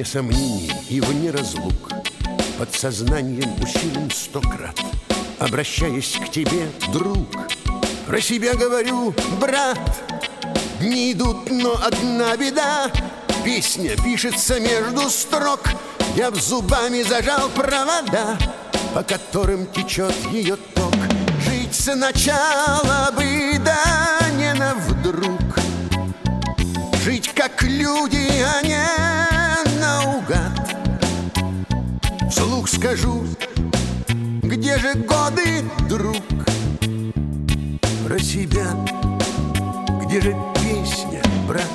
сомнений и вне разлук, подсознанием усилен 100 крат, обращаясь к тебе, друг, про себя говорю, брат. Дни идут, но одна беда, песня пишется между строк. Я в зубами зажал провода, по которым течет ее ток. Жить сначала бы, да не на вдруг. Жить как люди, а не наугад. Вслух скажу, где же годы, друг? Про себя, где же песня, брат?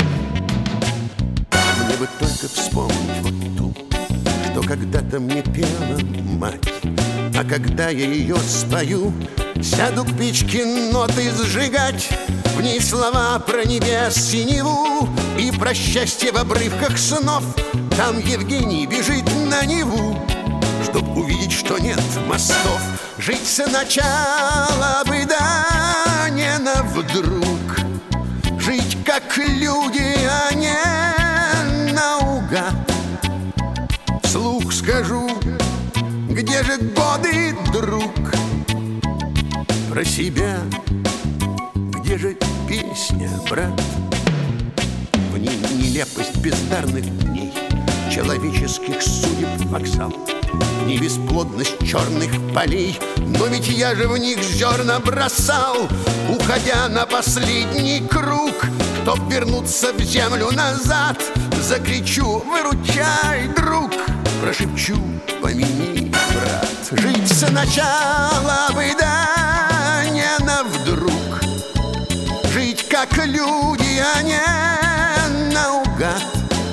Мне бы только вспомнить вот ту, что когда-то мне пела мать. А когда я ее спою, сяду к печке ноты сжигать. В ней слова про небес синеву и про счастье в обрывках снов. Там Евгений бежит на Неву, чтоб увидеть, что нет мостов. Жить сначала бы, да не на вдруг. Жить как люди, а не наугад. Вслух скажу, где же годы, друг? Про себя, где же песня, брат? В ней нелепость бездарных дней, человеческих судеб вокзал, в ней бесплодность черных полей. Но ведь я же в них зерна бросал, уходя на последний круг. Чтоб вернуться в землю назад, закричу: выручай, друг! Прошепчу: помяни, брат. Жить сначала бы, да не на вдруг. Жить как люди, а не наугад.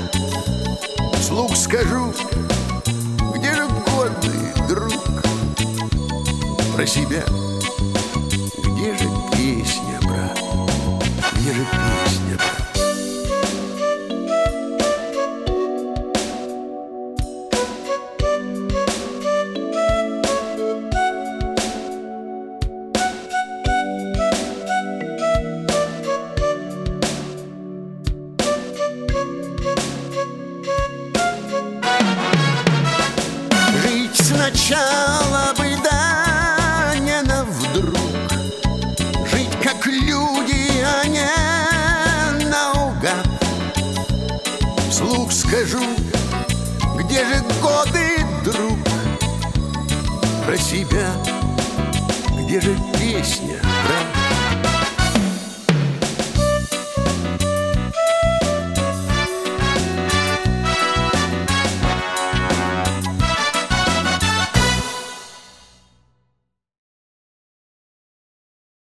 Вслух скажу, где же годы, друг? Про себя, где же песня, брат? Где же песня, брат? Сначала бы, да не на вдруг. Жить как люди, а не наугад. Вслух скажу, где же годы, друг? Про себя, где же песня?